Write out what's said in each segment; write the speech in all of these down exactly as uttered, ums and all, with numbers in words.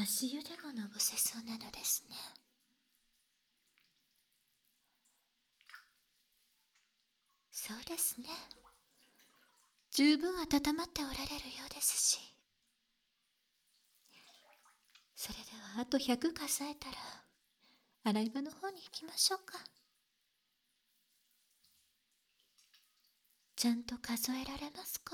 足湯でものぼせそうなのですね。そうですね。十分温まっておられるようですし。それではあとひゃく数えたら洗い場の方に行きましょうか。ちゃんと数えられますか？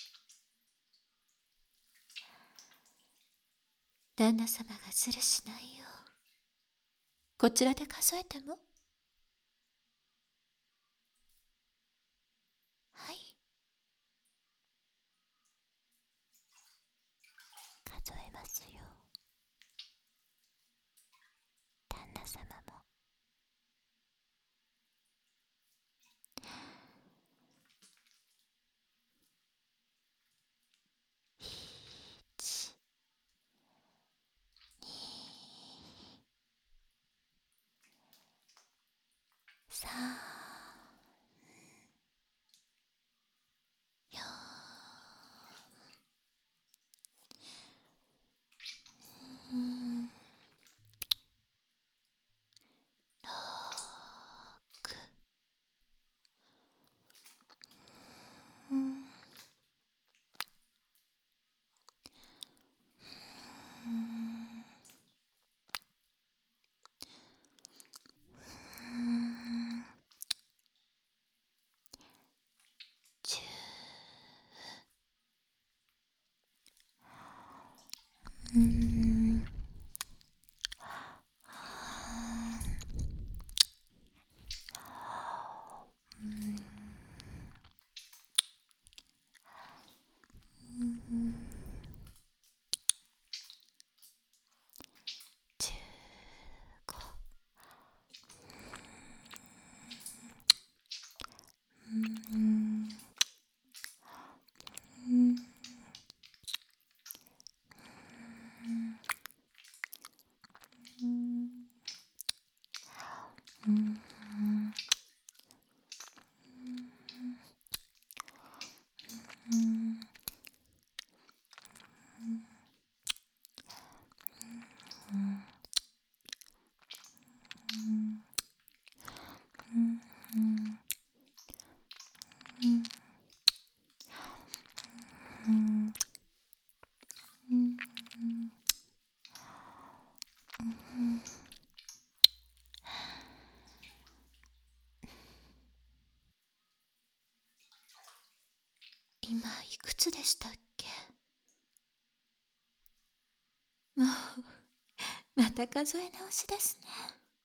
旦那様がずるしないよう、こちらで数えても？はい、数えますよ。旦那様も。さあ、よーん、ろく、うん、うん、うん、じゅう、うん、うん、うん、じゅうご、うん、うん、うん、うん、うん、うん、うん、今いくつでしたっけ？もうまた数え直しですね。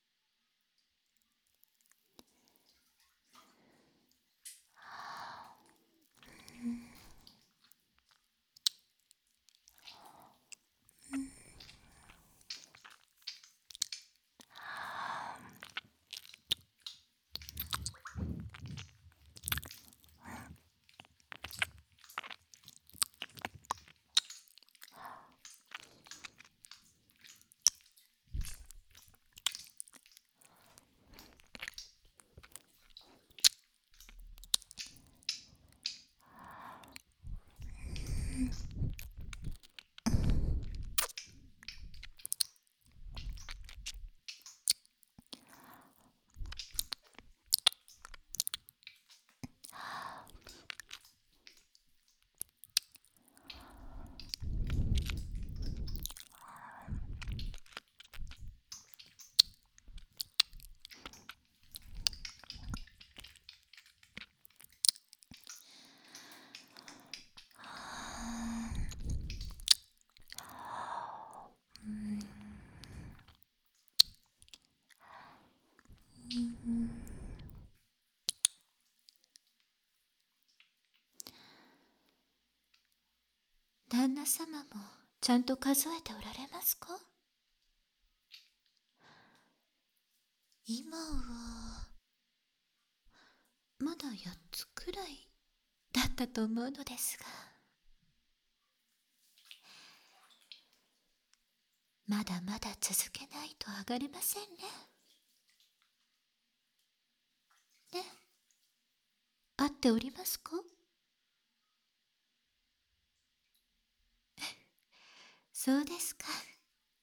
旦那様もちゃんと数えておられますか？今はまだやっつくらいだったと思うのですが、まだまだ続けないと上がれませんね。ね、合っておりますか？そうですか。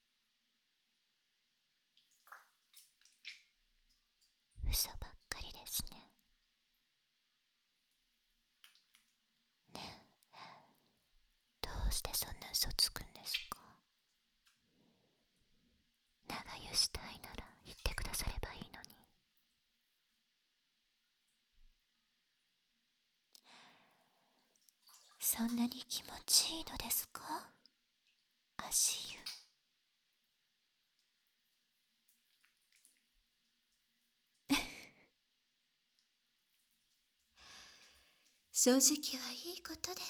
したいなら言ってくださればいいのに。そんなに気持ちいいのですか、足湯。正直はいいことです。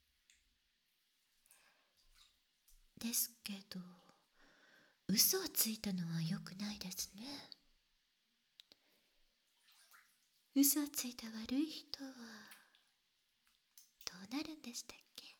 ですけど、嘘をついたのは良くないですね。嘘をついた悪い人はどうなるんでしたっけ。